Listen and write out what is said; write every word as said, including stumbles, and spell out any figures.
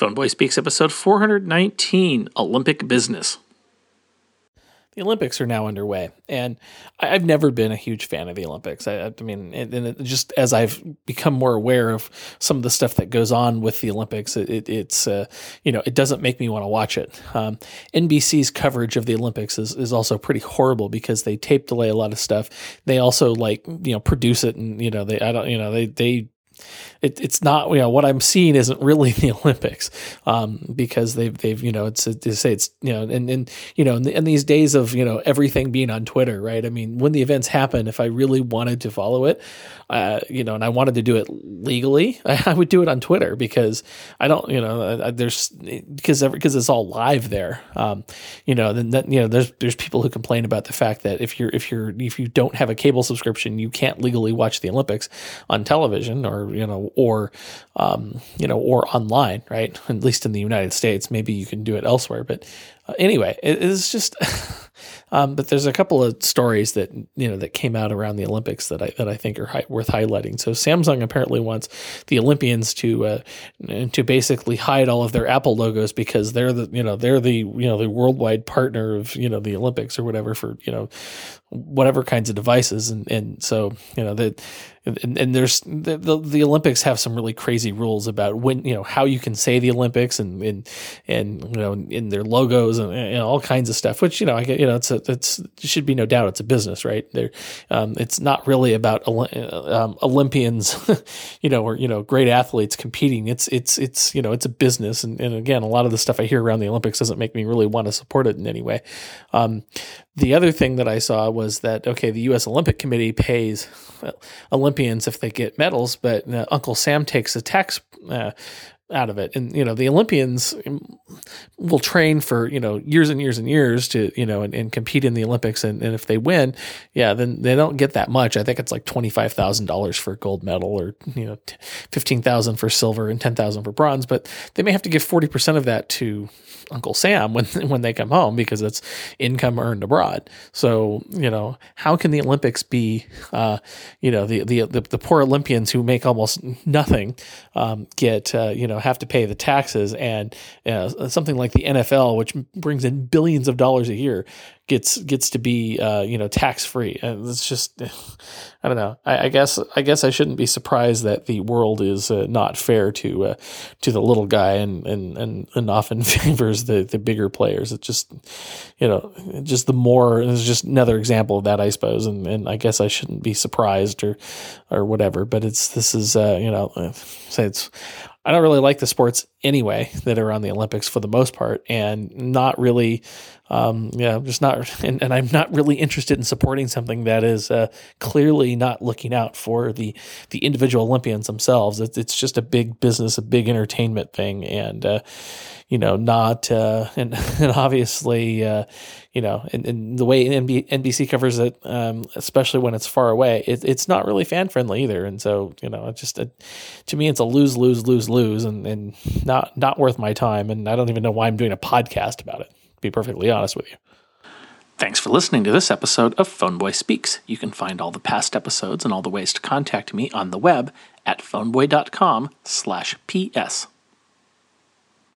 Phoneboy Speaks, episode four hundred nineteen, Olympic Business. The Olympics are now underway, and I've never been a huge fan of the Olympics. I, I mean, and it, just as I've become more aware of some of the stuff that goes on with the Olympics, it, it, it's uh, you know, it doesn't make me want to watch it. Um, N B C's coverage of the Olympics is, is also pretty horrible because they tape delay a lot of stuff. They also like you know produce it, and you know they I don't you know they they. It, it's not, you know, what I'm seeing isn't really the Olympics, um, because they've, they've, you know, it's, they say it's, you know, and, and, you know, in, the, in these days of, you know, everything being on Twitter, right? I mean, when the events happen, if I really wanted to follow it, uh, you know, and I wanted to do it legally, I, I would do it on Twitter because I don't, you know, I, there's, because every, because it's all live there. Um, you know, then that, you know, there's, there's people who complain about the fact that if you're, if you're, if you don't have a cable subscription, you can't legally watch the Olympics on television or, you know, or, um, you know, or online, right? At least in the United States, maybe you can do it elsewhere. But uh, anyway, it is just, um, but there's a couple of stories that, you know, that came out around the Olympics that I, that I think are hi- worth highlighting. So Samsung apparently wants the Olympians to, uh, to basically hide all of their Apple logos because they're the, you know, they're the, you know, the worldwide partner of, you know, the Olympics or whatever for, you know, whatever kinds of devices. And, and so, you know, that, and, and there's the, the, the Olympics have some really crazy rules about when, you know, how you can say the Olympics and, and, and, you know, in their logos and, and all kinds of stuff, which, you know, I get, you know, it's a, it's, it should be no doubt it's a business, right? There, um, it's not really about um, Olympians, you know, or, you know, great athletes competing. It's, it's, it's, you know, it's a business. And, and again, a lot of the stuff I hear around the Olympics doesn't make me really want to support it in any way. Um, the other thing that I saw was that, okay, the U S Olympic Committee pays Olympians if they get medals, but uh, Uncle Sam takes the tax uh, out of it. And, you know, the Olympians will train for, you know, years and years and years to, you know, and, and compete in the Olympics. And, and if they win, yeah, then they don't get that much. I think it's like twenty-five thousand dollars for a gold medal or, you know, fifteen thousand dollars for silver and ten thousand dollars for bronze, but they may have to give forty percent of that to Uncle Sam when when they come home because it's income earned abroad. So, you know, how can the Olympics be, uh, you know, the, the the the poor Olympians who make almost nothing um, get, uh, you know, have to pay the taxes, and uh, something like the N F L, which brings in billions of dollars a year, gets gets to be, uh, you know, tax free. And it's just, I don't know. I, I guess I guess I shouldn't be surprised that the world is uh, not fair to uh, to the little guy, and and and, and often favors the the bigger players. It's just, you know, just the more. It's just another example of that, I suppose. And and I guess I shouldn't be surprised or or whatever. But it's this is uh, you know, say it's. I don't really like the sports anyway that are on the Olympics for the most part, and not really, um, yeah, just not, and, and I'm not really interested in supporting something that is uh, clearly not looking out for the the individual Olympians themselves. It's, it's just a big business, a big entertainment thing, and uh, you know, not, uh, and, and obviously, uh, you know, and, and the way N B C covers it, um, especially when it's far away, it, it's not really fan friendly either. And so, you know, it's just a, to me, it's a lose, lose, lose, lose, and, and not, not worth my time. And I don't even know why I'm doing a podcast about it, to be perfectly honest with you. Thanks for listening to this episode of Phoneboy Speaks. You can find all the past episodes and all the ways to contact me on the web at phoneboy.com slash PS.